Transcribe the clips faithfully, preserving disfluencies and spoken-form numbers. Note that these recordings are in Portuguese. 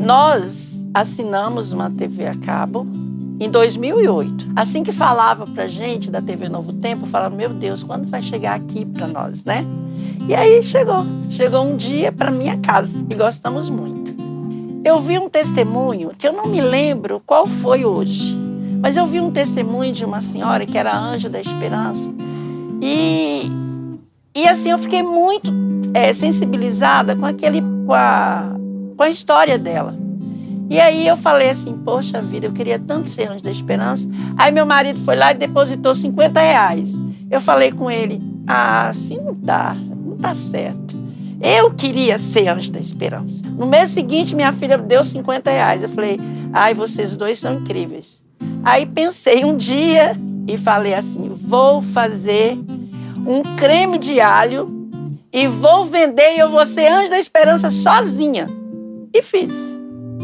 Nós assinamos uma T V a cabo em dois mil e oito. Assim que falava pra gente da T V Novo Tempo, eu falava, meu Deus, quando vai chegar aqui pra nós, né? E aí chegou. Chegou um dia pra minha casa e gostamos muito. Eu vi um testemunho, que eu não me lembro qual foi hoje, mas eu vi um testemunho de uma senhora que era anjo da esperança. E, e assim, eu fiquei muito é, sensibilizada com, aquele, com, a, com a história dela. E aí eu falei assim, poxa vida, eu queria tanto ser anjo da esperança. Aí meu marido foi lá e depositou cinquenta reais. Eu falei com ele, ah, assim não dá, não tá certo. Eu queria ser anjo da esperança. No mês seguinte, minha filha deu cinquenta reais. Eu falei, ai, vocês dois são incríveis. Aí pensei um dia e falei assim, vou fazer um creme de alho e vou vender e eu vou ser anjo da esperança sozinha. E fiz.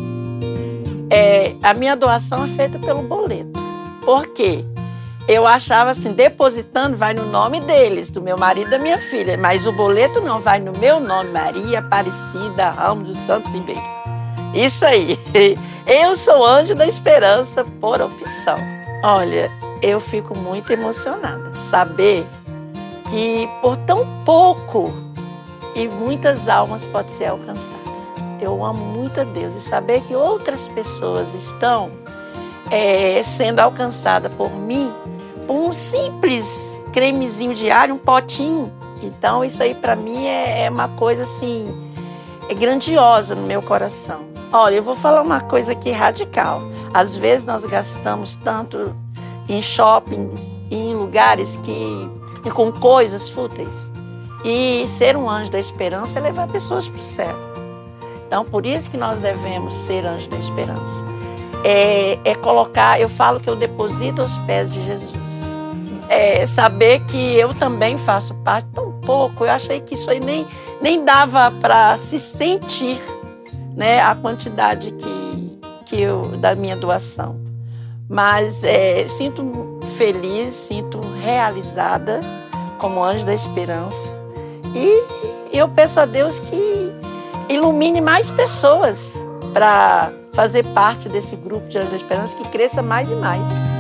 É, a minha doação é feita pelo boleto. Por quê? Eu achava assim, depositando vai no nome deles, do meu marido e da minha filha, mas o boleto não, vai no meu nome, Maria Aparecida Ramos dos Santos Ribeiro. Isso aí. Eu sou anjo da esperança por opção. Olha, eu fico muito emocionada. Saber que por tão pouco e muitas almas pode ser alcançada. Eu amo muito a Deus e saber que outras pessoas estão é, sendo alcançadas por mim, por um simples cremezinho de alho, um potinho. Então isso aí para mim é, é uma coisa assim, é grandiosa no meu coração. Olha, eu vou falar uma coisa aqui radical. Às vezes nós gastamos tanto em shoppings, em lugares que, e com coisas fúteis. E ser um anjo da esperança é levar pessoas para o céu. Então, por isso que nós devemos ser anjo da esperança. É, é colocar, eu falo que eu deposito aos pés de Jesus. É saber que eu também faço parte, tão pouco. Eu achei que isso aí nem, nem dava para se sentir, né, a quantidade que, que eu, da minha doação. Mas é, sinto feliz, sinto realizada como anjo da esperança. E eu peço a Deus que ilumine mais pessoas para fazer parte desse grupo de Anjos da Esperança, que cresça mais e mais.